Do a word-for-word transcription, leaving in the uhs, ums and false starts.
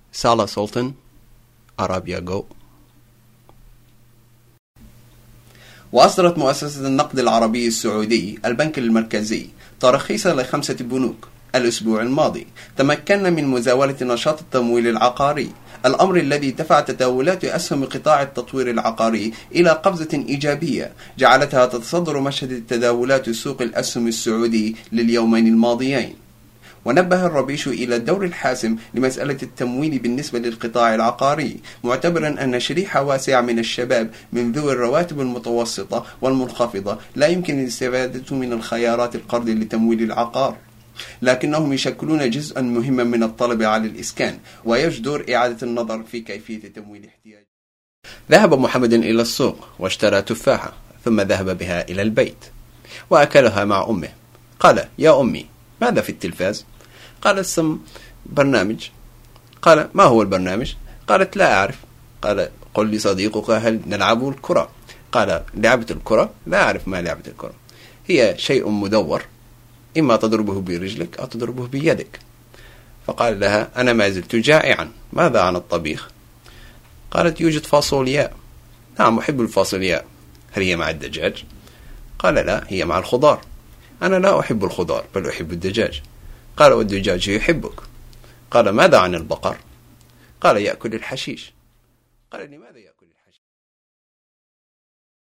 سالا سولتن، أرابيا جو. وأصدرت مؤسسة النقد العربي السعودي البنك المركزي تراخيص لخمسة بنوك الأسبوع الماضي تمكن من مزاولة نشاط التمويل العقاري، الأمر الذي دفع تداولات أسهم قطاع التطوير العقاري إلى قفزة إيجابية جعلتها تتصدر مشهد التداولات سوق الأسهم السعودي لليومين الماضيين. ونبه الربيش إلى الدور الحاسم لمسألة التمويل بالنسبة للقطاع العقاري، معتبرا أن شريحة واسعة من الشباب من ذوي الرواتب المتوسطة والمنخفضة لا يمكن الاستفادة من الخيارات القرض لتمويل العقار، لكنهم يشكلون جزءا مهما من الطلب على الإسكان، ويجدر إعادة النظر في كيفية تمويل احتياج. ذهب محمد إلى السوق واشترى تفاحة، ثم ذهب بها إلى البيت وأكلها مع أمه. قال: يا أمي، ماذا في التلفاز؟ قالت: سم برنامج. قال: ما هو البرنامج؟ قالت: لا أعرف. قال: قل لصديقك هل نلعب الكرة؟ قال: لعبة الكرة؟ لا أعرف ما لعبة الكرة. هي شيء مدور، إما تضربه برجلك أو تضربه بيدك. فقال لها: أنا ما زلت جائعا، ماذا عن الطبيخ؟ قالت: يوجد فاصولياء. نعم، أحب الفاصولياء. هل هي مع الدجاج؟ قال: لا، هي مع الخضار. أنا لا أحب الخضار بل أحب الدجاج. قال: والدجاج يحبك. قال: ماذا عن البقر؟ قال: يأكل الحشيش. قال: لماذا يأكل